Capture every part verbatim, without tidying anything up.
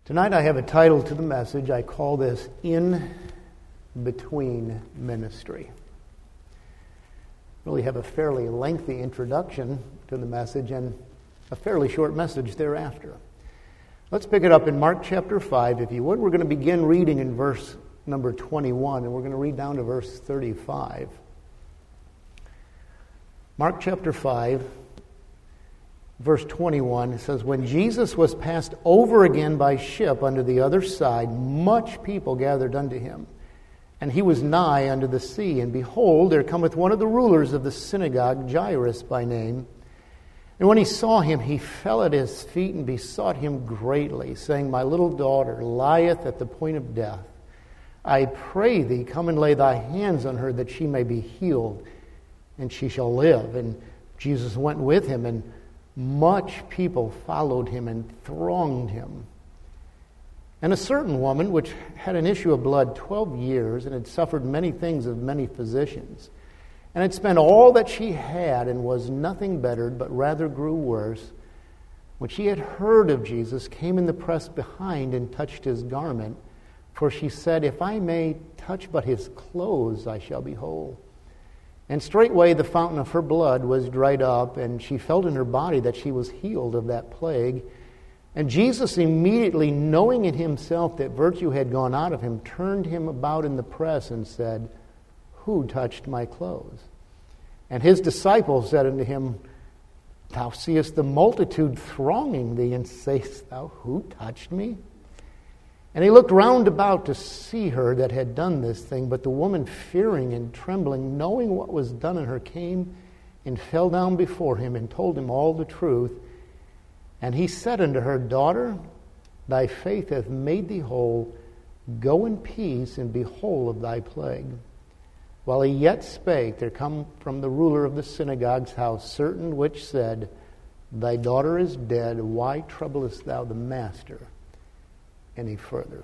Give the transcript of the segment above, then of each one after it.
Tonight I have a title to the message. I call this In Between Ministry. Really have a fairly lengthy introduction to the message and a fairly short message thereafter. Let's pick it up in Mark chapter five, if you would. We're going to begin reading in verse number twenty-one, and we're going to read down to verse thirty-five. Mark chapter five, verse twenty-one, it says, "When Jesus was passed over again by ship unto the other side, much people gathered unto him. And he was nigh unto the sea. And behold, there cometh one of the rulers of the synagogue, Jairus by name. And when he saw him, he fell at his feet and besought him greatly, saying, My little daughter lieth at the point of death. I pray thee, come and lay thy hands on her, that she may be healed, and she shall live. And Jesus went with him, and much people followed him and thronged him. And a certain woman, which had an issue of blood twelve years, and had suffered many things of many physicians, and had spent all that she had, and was nothing bettered, but rather grew worse, when she had heard of Jesus, came in the press behind and touched his garment. For she said, If I may touch but his clothes, I shall be whole. And straightway the fountain of her blood was dried up, and she felt in her body that she was healed of that plague. And Jesus, immediately knowing in himself that virtue had gone out of him, turned him about in the press and said, Who touched my clothes? And his disciples said unto him, Thou seest the multitude thronging thee, and sayest thou, Who touched me? And he looked round about to see her that had done this thing. But the woman, fearing and trembling, knowing what was done in her, came and fell down before him and told him all the truth. And he said unto her, Daughter, thy faith hath made thee whole. Go in peace and be whole of thy plague. While he yet spake, there come from the ruler of the synagogue's house certain which said, Thy daughter is dead. Why troublest thou the master any further?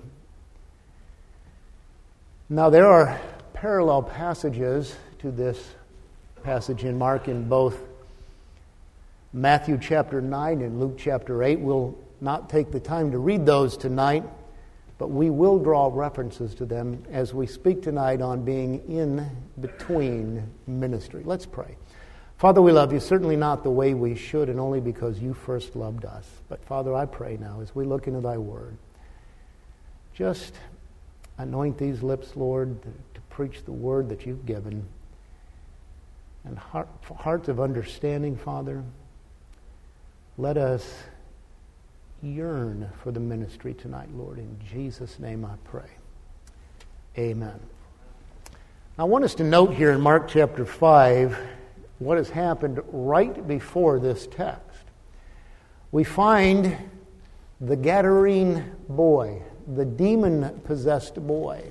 Now there are parallel passages to this passage in Mark in both Matthew chapter nine and Luke chapter eight. We'll not take the time to read those tonight, but we will draw references to them as we speak tonight on being in between ministry. Let's pray. Father, we love you, certainly not the way we should, and only because you first loved us. But Father, I pray now as we look into thy word, just anoint these lips, Lord, to, to preach the word that you've given. And heart, hearts of understanding, Father, let us yearn for the ministry tonight, Lord. In Jesus' name I pray. Amen. I want us to note here in Mark chapter five what has happened right before this text. We find the Gadarene boy, the demon-possessed boy.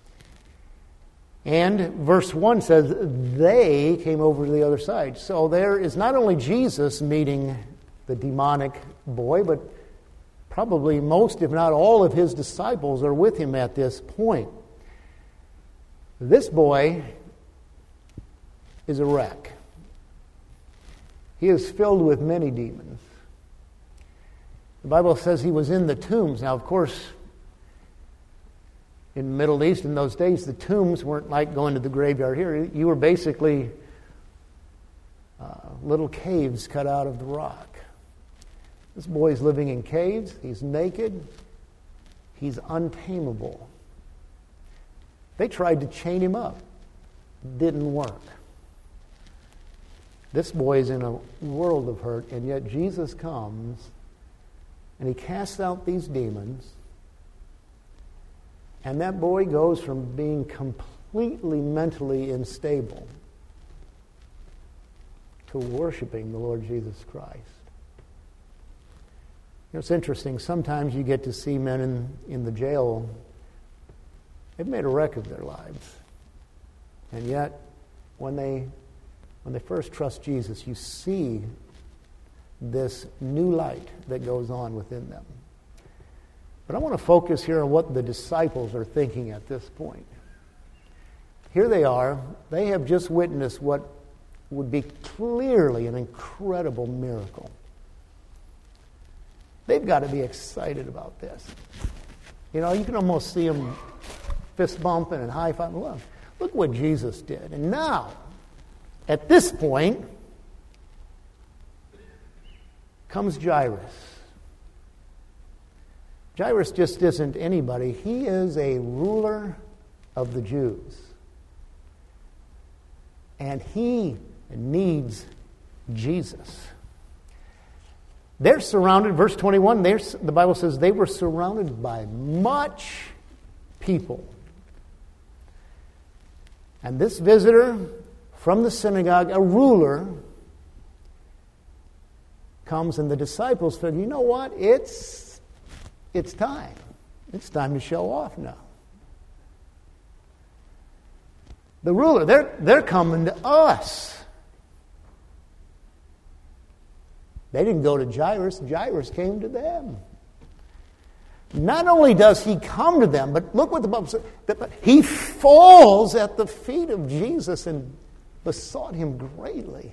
And verse one says, they came over to the other side. So there is not only Jesus meeting the demonic boy, but probably most, if not all, of his disciples are with him at this point. This boy is a wreck. He is filled with many demons. The Bible says he was in the tombs. Now, of course, in the Middle East in those days, the tombs weren't like going to the graveyard here. You were basically uh, little caves cut out of the rock. This boy's living in caves. He's naked. He's untamable. They tried to chain him up. Didn't work. This boy is in a world of hurt, and yet Jesus comes and he casts out these demons. And that boy goes from being completely mentally unstable to worshiping the Lord Jesus Christ. You know, it's interesting. Sometimes you get to see men in, in the jail. They've made a wreck of their lives. And yet, when they when they first trust Jesus, you see this new light that goes on within them. But I want to focus here on what the disciples are thinking at this point. Here they are. They have just witnessed what would be clearly an incredible miracle. they've got to be excited about this. You know, you can almost see them fist bumping and high fiving. Look, look what Jesus did. And now, at this point, comes Jairus. Jairus just isn't anybody. He is a ruler of the Jews. And he needs Jesus. They're surrounded, verse twenty-one, the Bible says they were surrounded by much people. And this visitor from the synagogue, a ruler, comes, and the disciples figure, you know what? It's, it's time. It's time to show off now. The ruler, they're, they're coming to us. They didn't go to Jairus. Jairus came to them. Not only does he come to them, but look what the Bible says. He falls at the feet of Jesus and besought him greatly.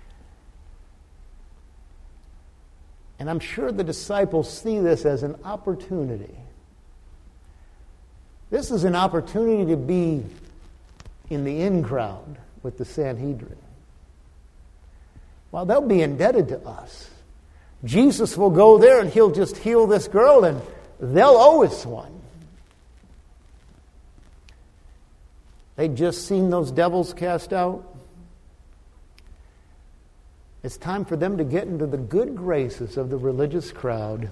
And I'm sure the disciples see this as an opportunity. This is an opportunity to be in the in crowd with the Sanhedrin. Well, they'll be indebted to us. Jesus will go there and he'll just heal this girl and they'll owe us one. They'd just seen those devils cast out. It's time for them to get into the good graces of the religious crowd.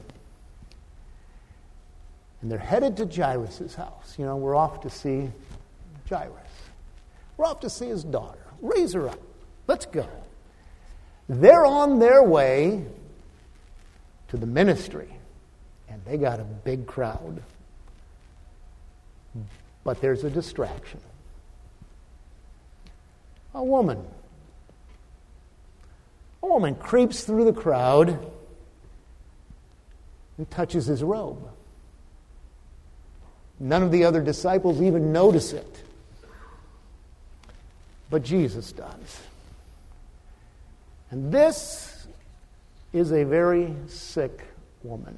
And they're headed to Jairus' house. You know, we're off to see Jairus. We're off to see his daughter. Raise her up. Let's go. They're on their way to the ministry. And they got a big crowd. But there's a distraction. A woman. A woman creeps through the crowd and touches his robe. None of the other disciples even notice it. But Jesus does. And this is a very sick woman.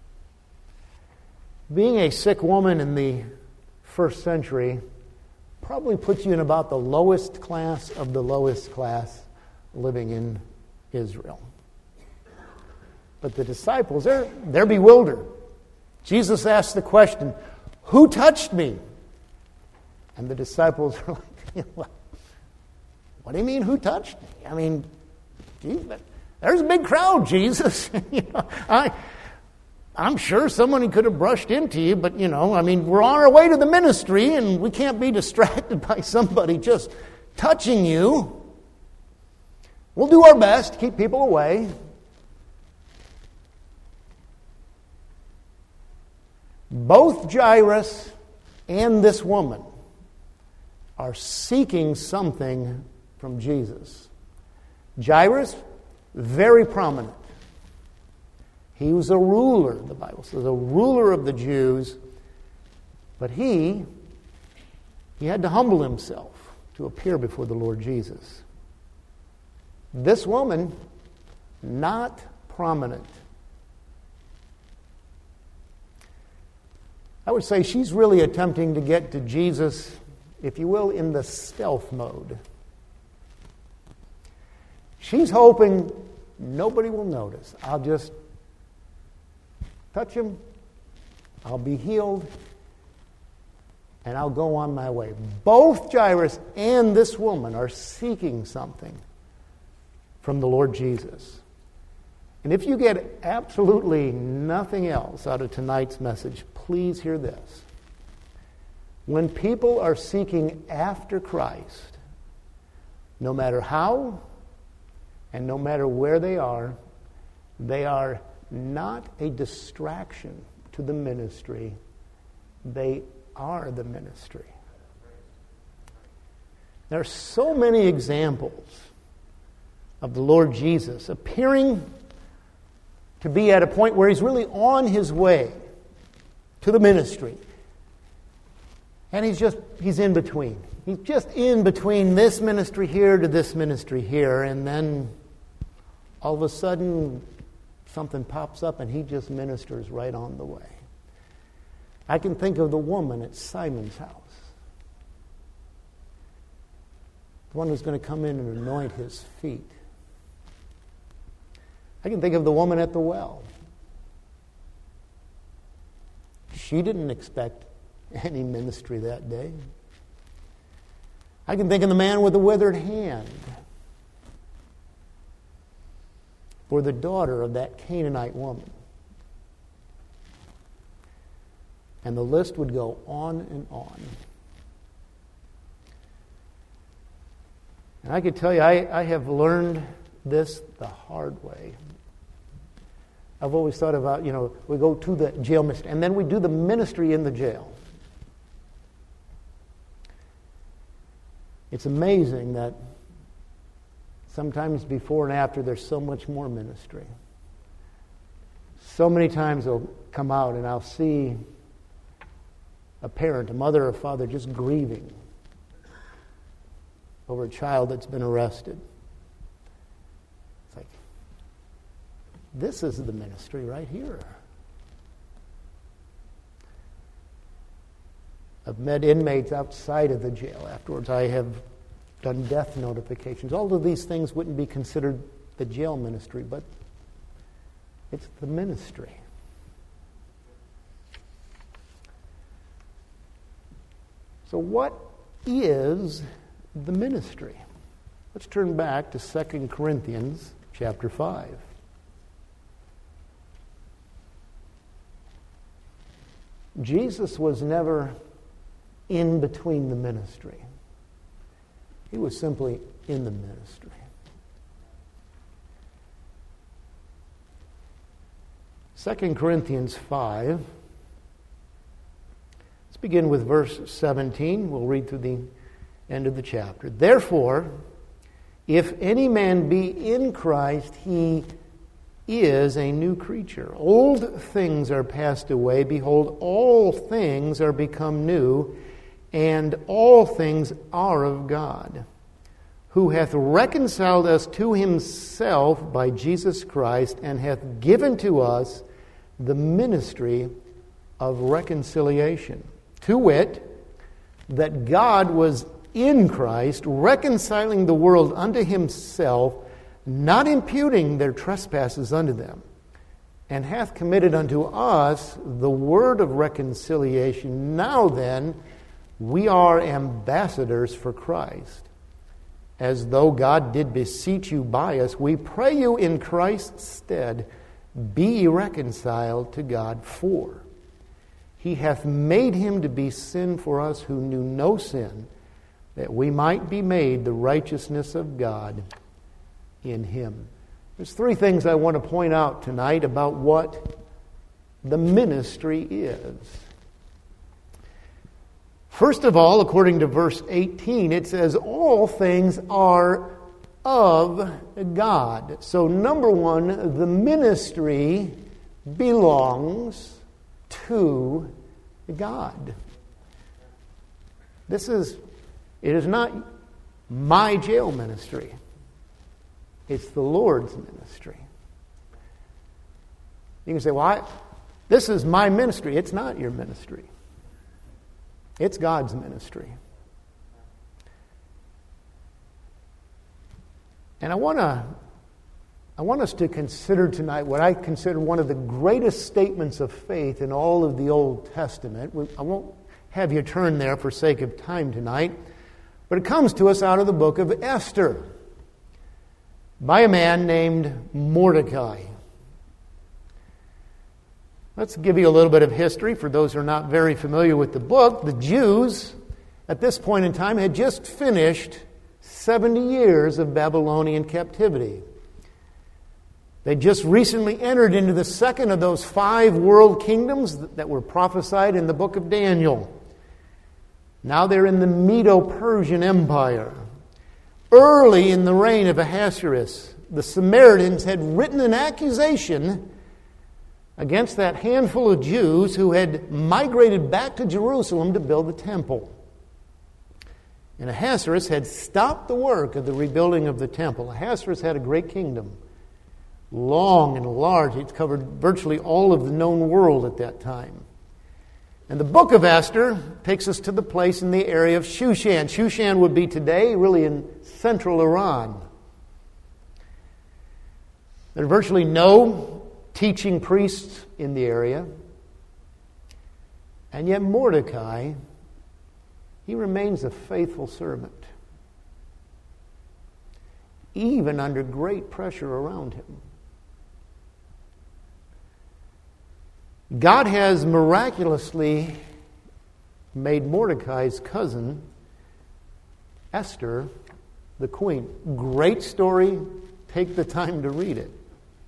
Being a sick woman in the first century probably puts you in about the lowest class of the lowest class living in Israel. But the disciples, they're, they're bewildered. Jesus asked the question, who touched me? And the disciples are like, what do you mean, who touched me? I mean, geez, there's a big crowd, Jesus. you know, I, I'm sure someone could have brushed into you, but, you know, I mean, we're on our way to the ministry, and we can't be distracted by somebody just touching you. We'll do our best to keep people away. Both Jairus and this woman are seeking something from Jesus. Jairus, very prominent. He was a ruler, the Bible says, a ruler of the Jews. But he, he had to humble himself to appear before the Lord Jesus. This woman, not prominent. I would say she's really attempting to get to Jesus, if you will, in the stealth mode. She's hoping nobody will notice. I'll just touch him, I'll be healed, and I'll go on my way. Both Jairus and this woman are seeking something from the Lord Jesus. And if you get absolutely nothing else out of tonight's message, please hear this. When people are seeking after Christ, no matter how and no matter where they are, they are not a distraction to the ministry. They are the ministry. There are so many examples of the Lord Jesus appearing to be at a point where he's really on his way to the ministry. And he's just, he's in between. He's just in between this ministry here to this ministry here. And then all of a sudden, something pops up and he just ministers right on the way. I can think of the woman at Simon's house. The one who's going to come in and anoint his feet. I can think of the woman at the well. She didn't expect any ministry that day. I can think of the man with the withered hand, or the daughter of that Canaanite woman. And the list would go on and on. And I could tell you, I, I have learned this the hard way. I've always thought about, you know, we go to the jail ministry, and then we do the ministry in the jail. It's amazing that sometimes before and after there's so much more ministry. So many times I'll come out and I'll see a parent, a mother or father just grieving over a child that's been arrested. It's like, this is the ministry right here. I've met inmates outside of the jail afterwards. I have done death notifications. All of these things wouldn't be considered the jail ministry, but it's the ministry. So what is the ministry? Let's turn back to Second Corinthians chapter five. Jesus was never in between the ministry. He was simply in the ministry. Second Corinthians five. Let's begin with verse seventeen. We'll read through the end of the chapter. Therefore, if any man be in Christ, he is a new creature. Old things are passed away. Behold, all things are become new, and all things are of God, who hath reconciled us to himself by Jesus Christ, and hath given to us the ministry of reconciliation. To wit, that God was in Christ, reconciling the world unto himself, not imputing their trespasses unto them, and hath committed unto us the word of reconciliation. Now then, we are ambassadors for Christ, as though God did beseech you by us. We pray you in Christ's stead, be ye reconciled to God. For he hath made him to be sin for us who knew no sin, that we might be made the righteousness of God in him. There's three things I want to point out tonight about what the ministry is. First of all, according to verse eighteen, it says all things are of God. So number one, the ministry belongs to God. This is, it is not my jail ministry. It's the Lord's ministry. You can say, well, I, this is my ministry. It's not your ministry. It's God's ministry. And I want to I want us to consider tonight what I consider one of the greatest statements of faith in all of the Old Testament. I won't have you turn there for sake of time tonight, but it comes to us out of the book of Esther by a man named Mordecai. Let's give you a little bit of history for those who are not very familiar with the book. The Jews, at this point in time, had just finished seventy years of Babylonian captivity. They just recently entered into the second of those five world kingdoms that were prophesied in the book of Daniel. Now they're in the Medo-Persian Empire. Early in the reign of Ahasuerus, the Samaritans had written an accusation against that handful of Jews who had migrated back to Jerusalem to build the temple. And Ahasuerus had stopped the work of the rebuilding of the temple. Ahasuerus had a great kingdom. long and large. It's covered virtually all of the known world at that time. And the book of Esther takes us to the place in the area of Shushan. Shushan would be today really in central Iran. There are virtually no teaching priests in the area. And yet Mordecai, he remains a faithful servant, even under great pressure around him. God has miraculously made Mordecai's cousin, Esther, the queen. Great story. Take the time to read it.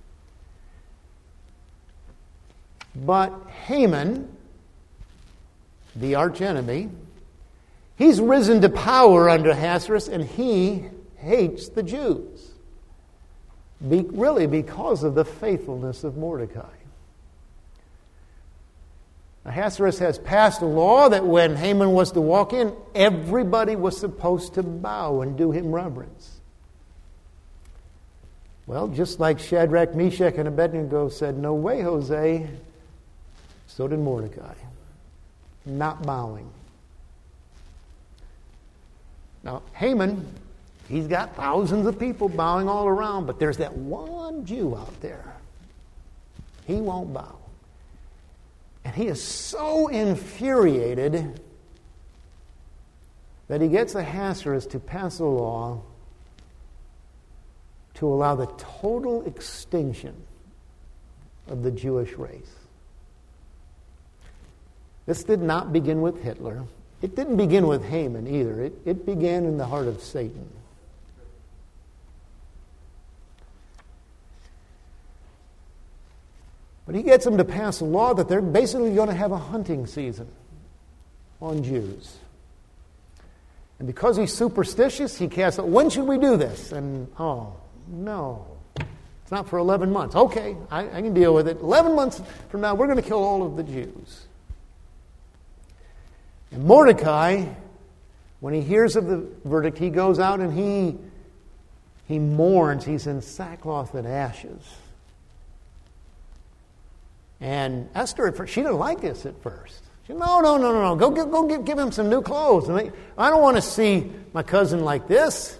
But Haman, the archenemy, he's risen to power under Ahasuerus, and he hates the Jews. Be, really because of the faithfulness of Mordecai. Ahasuerus has passed a law that when Haman was to walk in, everybody was supposed to bow and do him reverence. Well, just like Shadrach, Meshach, and Abednego said, "No way, Jose," so did Mordecai, not bowing. Now, Haman, he's got thousands of people bowing all around, but there's that one Jew out there. He won't bow. And he is so infuriated that he gets Ahasuerus to pass a law to allow the total extinction of the Jewish race. This did not begin with Hitler. It didn't begin with Haman either. It, it began in the heart of Satan. But he gets them to pass a law that they're basically going to have a hunting season on Jews. And because he's superstitious, he casts, when should we do this? And, oh, no. It's not for eleven months. Okay, I, I can deal with it. eleven months from now, we're going to kill all of the Jews. And Mordecai, when he hears of the verdict, he goes out and he, he mourns. He's in sackcloth and ashes. And Esther, she didn't like this at first. She said, no, no, no, no, no. Go, go, go give, give him some new clothes. I don't want to see my cousin like this.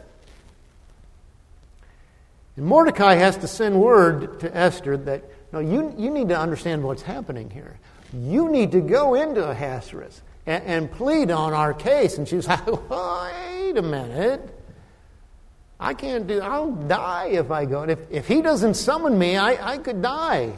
And Mordecai has to send word to Esther that, no, you, you need to understand what's happening here. You need to go into Ahasuerus and, and plead on our case. And she's like, wait a minute. I can't do, I'll die if I go. If, if he doesn't summon me, I, I could die.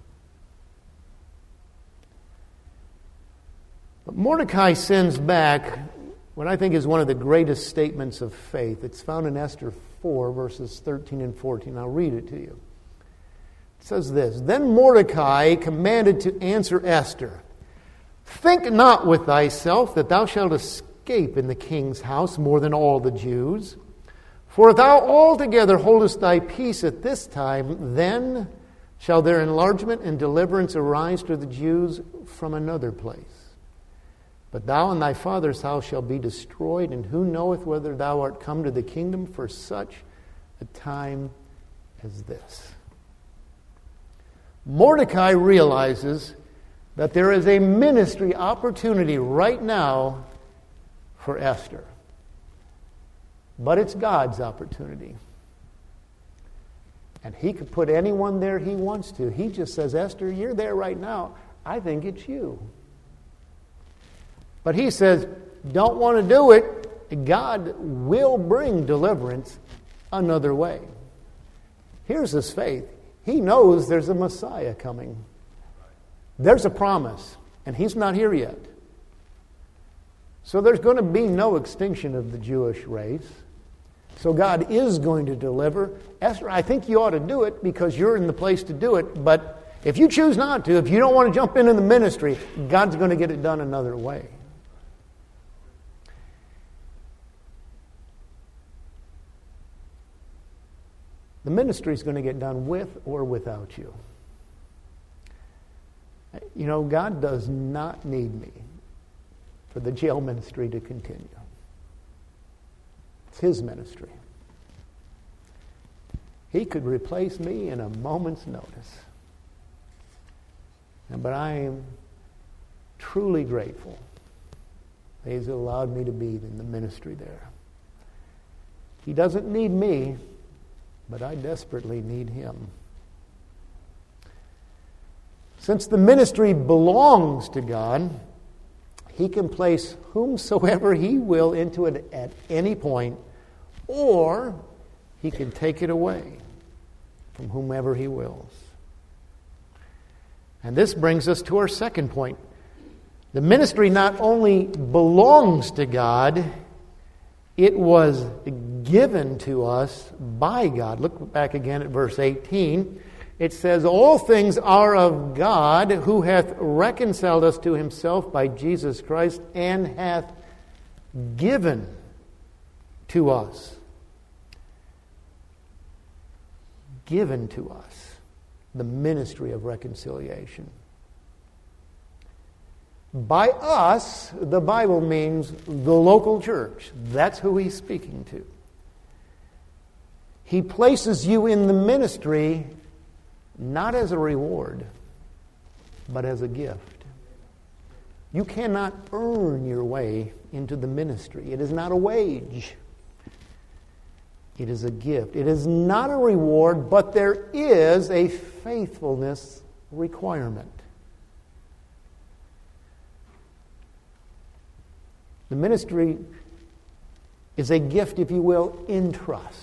But Mordecai sends back what I think is one of the greatest statements of faith. It's found in Esther four, verses thirteen and fourteen. I'll read it to you. It says this, Then Mordecai commanded to answer Esther, Think not with thyself that thou shalt escape in the king's house more than all the Jews. For if thou altogether holdest thy peace at this time, then shall their enlargement and deliverance arise to the Jews from another place. But thou and thy father's house shall be destroyed, and who knoweth whether thou art come to the kingdom for such a time as this? Mordecai realizes that there is a ministry opportunity right now for Esther. But it's God's opportunity. And he could put anyone there he wants to. He just says, Esther, you're there right now. I think it's you. But he says, don't want to do it. God will bring deliverance another way. Here's his faith. He knows there's a Messiah coming. There's a promise, and he's not here yet. So there's going to be no extinction of the Jewish race. So God is going to deliver. Esther, I think you ought to do it because you're in the place to do it. But if you choose not to, if you don't want to jump into the ministry, God's going to get it done another way. The ministry is going to get done with or without you. You know, God does not need me for the jail ministry to continue. It's his ministry. He could replace me in a moment's notice. But I am truly grateful that He's allowed me to be in the ministry there. He doesn't need me, but I desperately need Him. Since the ministry belongs to God, He can place whomsoever He will into it at any point, or He can take it away from whomever He wills. And this brings us to our second point. The ministry not only belongs to God, it was given to us by God. Look back again at verse eighteen. It says, all things are of God, who hath reconciled us to Himself by Jesus Christ, and hath given to us. Given to us the ministry of reconciliation. By us, the Bible means the local church. That's who He's speaking to. He places you in the ministry not as a reward, but as a gift. You cannot earn your way into the ministry. It is not a wage. It is a gift. It is not a reward, but there is a faithfulness requirement. The ministry is a gift, if you will, in trust.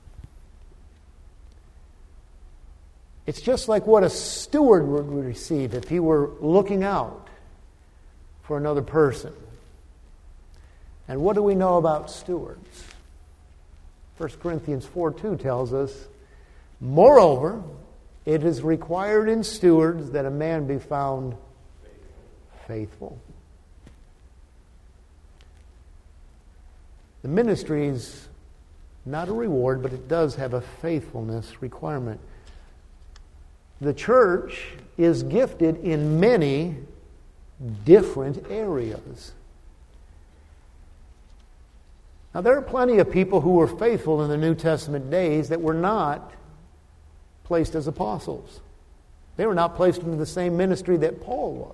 It's just like what a steward would receive if he were looking out for another person. And what do we know about stewards? First Corinthians four two tells us, moreover, it is required in stewards that a man be found faithful. The ministry is not a reward, but it does have a faithfulness requirement. The church is gifted in many different areas. Now, there are plenty of people who were faithful in the New Testament days that were not placed as apostles. They were not placed into the same ministry that Paul was.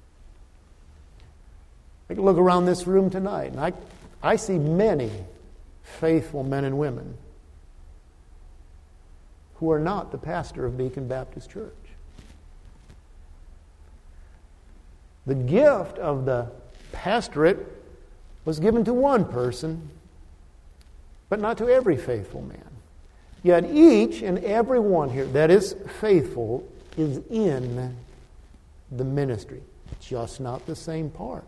I can look around this room tonight, and I, I see many faithful men and women who are not the pastor of Beacon Baptist Church. The gift of the pastorate was given to one person, but not to every faithful man. Yet each and every one here that is faithful is in the ministry, just not the same part.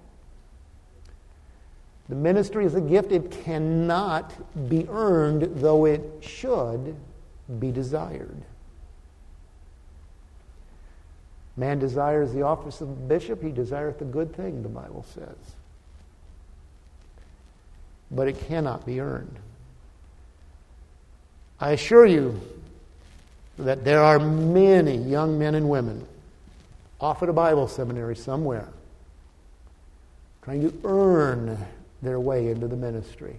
The ministry is a gift. It cannot be earned, though it should be desired. Man desires the office of bishop, he desireth the good thing, the Bible says. But it cannot be earned. I assure you that there are many young men and women off at a Bible seminary somewhere trying to earn their way into the ministry.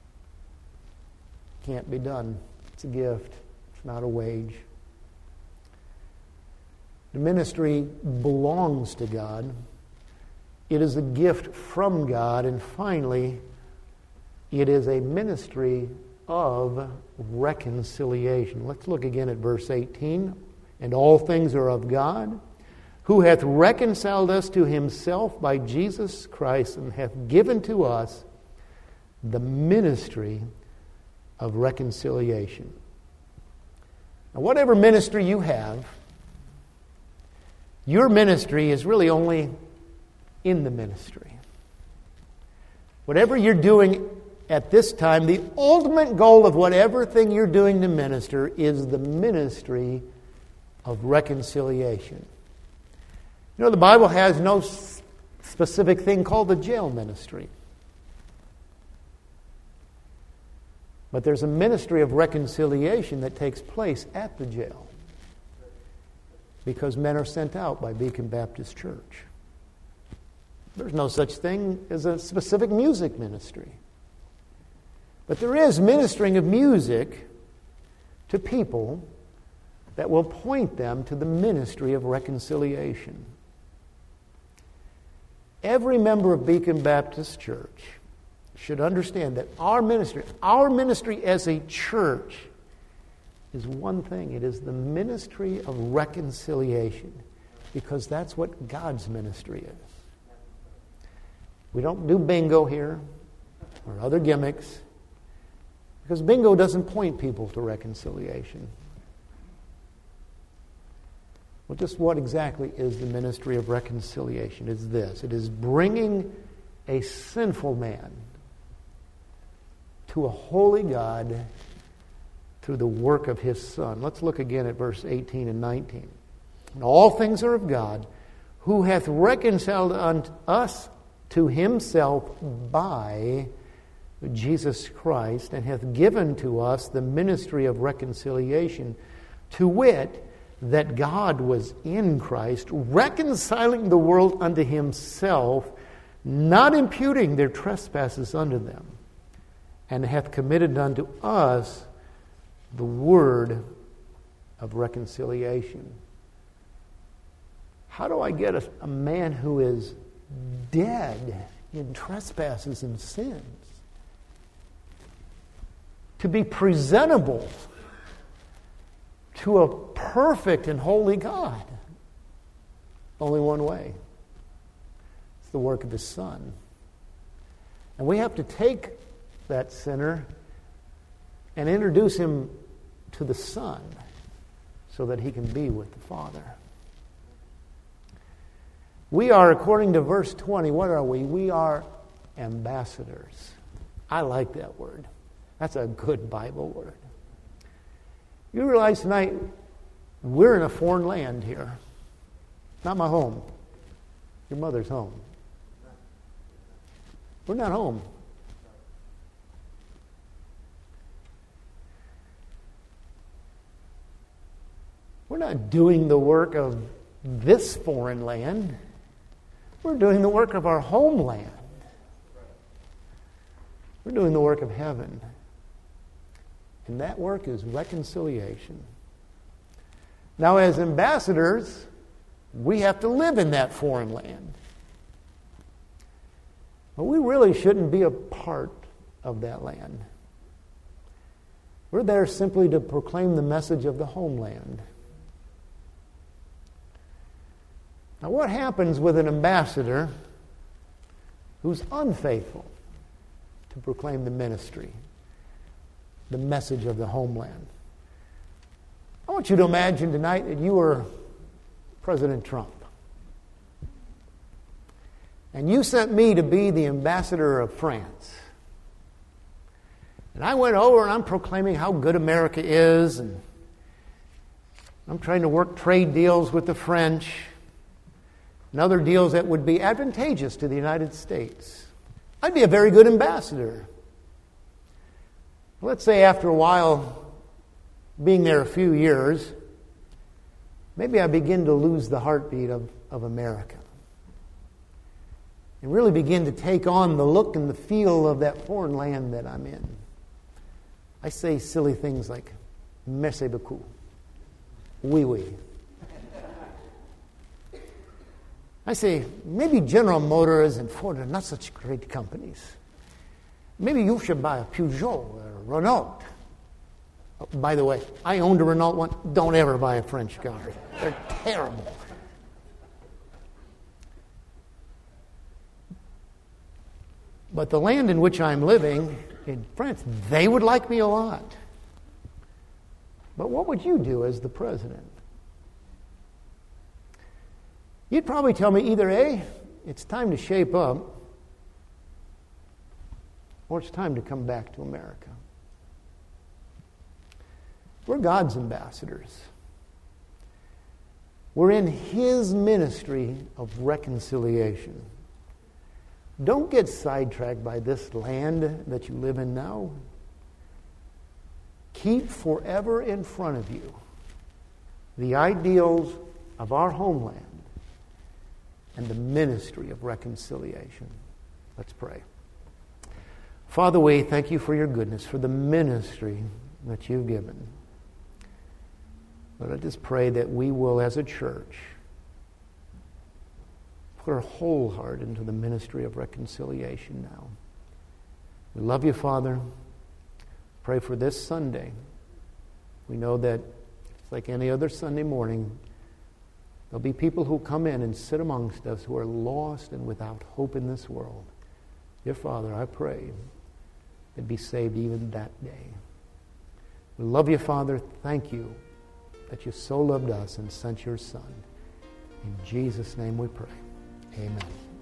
Can't be done. It's a gift. It's not a wage. The ministry belongs to God. It is a gift from God. And finally, it is a ministry of reconciliation. Let's look again at verse eighteen. And all things are of God, who hath reconciled us to Himself by Jesus Christ, and hath given to us the ministry of reconciliation. Now, whatever ministry you have, your ministry is really only in the ministry. Whatever you're doing at this time, the ultimate goal of whatever thing you're doing to minister is the ministry of reconciliation. You know, the Bible has no specific thing called the jail ministry. But there's a ministry of reconciliation that takes place at the jail, because men are sent out by Beacon Baptist Church. There's no such thing as a specific music ministry. But there is ministering of music to people that will point them to the ministry of reconciliation. Every member of Beacon Baptist Church should understand that our ministry, our ministry as a church, is one thing. It is the ministry of reconciliation, because that's what God's ministry is. We don't do bingo here or other gimmicks, because bingo doesn't point people to reconciliation. Well, just what exactly is the ministry of reconciliation? It's this. It is bringing a sinful man to a holy God through the work of His Son. Let's look again at verse eighteen and nineteen. And all things are of God, who hath reconciled unto us to Himself by Jesus Christ, and hath given to us the ministry of reconciliation, to wit, that God was in Christ, reconciling the world unto Himself, not imputing their trespasses unto them, and hath committed unto us the word of reconciliation. How do I get a, a man who is dead in trespasses and sins to be presentable to a perfect and holy God? Only one way. It's the work of His Son. And we have to take that sinner and introduce him to the Son so that he can be with the Father. We are, according to verse twenty, what are we? We are ambassadors. I like that word. That's a good Bible word. You realize tonight we're in a foreign land here. Not my home. Your mother's home. We're not home. We're not doing the work of this foreign land. We're doing the work of our homeland. We're doing the work of heaven. And that work is reconciliation. Now, as ambassadors, we have to live in that foreign land. But we really shouldn't be a part of that land. We're there simply to proclaim the message of the homeland. Now, what happens with an ambassador who's unfaithful to proclaim the ministry, the message of the homeland? I want you to imagine tonight that you were President Trump. And you sent me to be the ambassador of France. And I went over and I'm proclaiming how good America is, and I'm trying to work trade deals with the French and other deals that would be advantageous to the United States. I'd be a very good ambassador. Let's say after a while, being there a few years, maybe I begin to lose the heartbeat of, of America and really begin to take on the look and the feel of that foreign land that I'm in. I say silly things like, merci beaucoup, oui, oui. I say, maybe General Motors and Ford are not such great companies. Maybe you should buy a Peugeot or a Renault. Oh, by the way, I owned a Renault one. Don't ever buy a French car. They're terrible. But the land in which I'm living, in France, they would like me a lot. But what would you do as the president? You'd probably tell me either A, it's time to shape up, or it's time to come back to America. We're God's ambassadors. We're in His ministry of reconciliation. Don't get sidetracked by this land that you live in now. Keep forever in front of you the ideals of our homeland and the ministry of reconciliation. Let's pray. Father, we thank you for your goodness, for the ministry that you've given. Lord, I just pray that we will, as a church, put our whole heart into the ministry of reconciliation now. We love you, Father. Pray for this Sunday. We know that it's like any other Sunday morning. There'll be people who come in and sit amongst us who are lost and without hope in this world. Dear Father, I pray they'd be saved even that day. We love you, Father. Thank you that you so loved us and sent your Son. In Jesus' name we pray. Amen.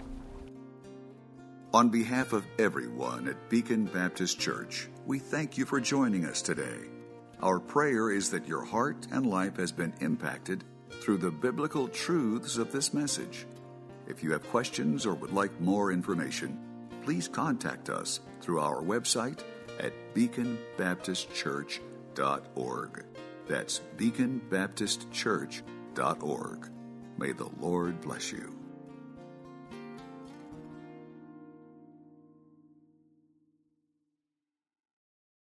On behalf of everyone at Beacon Baptist Church, we thank you for joining us today. Our prayer is that your heart and life has been impacted through the biblical truths of this message. If you have questions or would like more information, please contact us through our website at beacon baptist church dot org. That's beacon baptist church dot org. May the Lord bless you.